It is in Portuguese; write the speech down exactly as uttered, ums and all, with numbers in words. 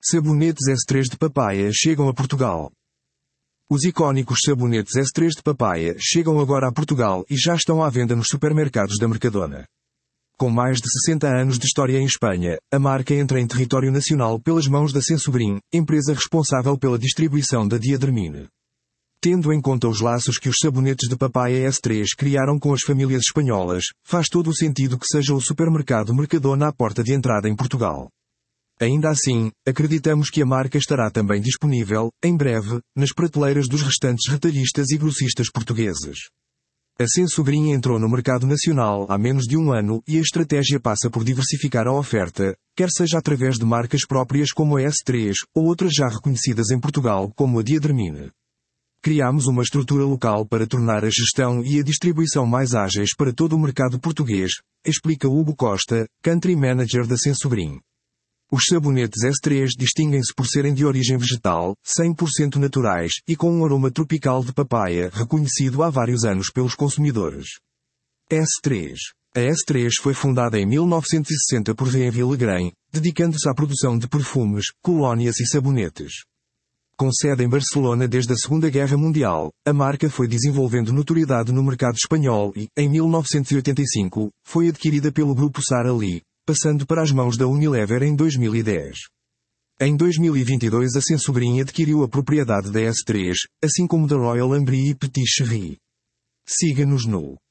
Sabonetes S três de papaya chegam a Portugal. Os icónicos sabonetes S três de papaya chegam agora a Portugal e já estão à venda nos supermercados da Mercadona. Com mais de sessenta anos de história em Espanha, a marca entra em território nacional pelas mãos da Sensobrin, empresa responsável pela distribuição da Diadhermine. Tendo em conta os laços que os sabonetes de papaya S três criaram com as famílias espanholas, faz todo o sentido que seja o supermercado Mercadona a porta de entrada em Portugal. Ainda assim, acreditamos que a marca estará também disponível, em breve, nas prateleiras dos restantes retalhistas e grossistas portugueses. A Sensobrin entrou no mercado nacional há menos de um ano e a estratégia passa por diversificar a oferta, quer seja através de marcas próprias como a S três, ou outras já reconhecidas em Portugal como a Diadhermine. Criamos uma estrutura local para tornar a gestão e a distribuição mais ágeis para todo o mercado português, explica Hugo Costa, Country Manager da Sensobrin. Os sabonetes S três distinguem-se por serem de origem vegetal, cem por cento naturais e com um aroma tropical de papaya reconhecido há vários anos pelos consumidores. S três. A S três foi fundada em mil novecentos e sessenta por V. Legrand, dedicando-se à produção de perfumes, colónias e sabonetes. Com sede em Barcelona desde a Segunda Guerra Mundial, a marca foi desenvolvendo notoriedade no mercado espanhol e, em mil novecentos e oitenta e cinco, foi adquirida pelo grupo Sara Lee, passando para as mãos da Unilever em dois mil e dez. Em dois mil e vinte e dois a Sensobrin adquiriu a propriedade da S três, assim como da Royal Ambry e Petit Chéri. Siga-nos no